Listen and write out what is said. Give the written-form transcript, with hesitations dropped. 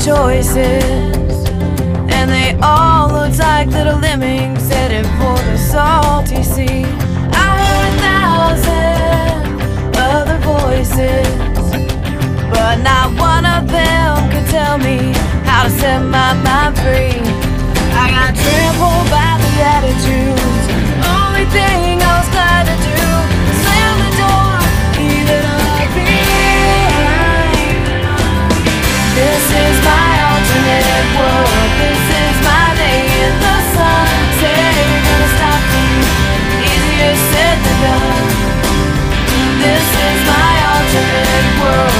choices, and they all look like little lemmings headed for the salty sea. I heard 1,000 other voices, but not one of them could tell me how to set my mind free. I got trampled by the attitudes. Only thing I was glad to do, slam the door, leave it all behind. This is my alternate world. This is my day in the sun. Say you're gonna stop me, easier said than done. This is my alternate world.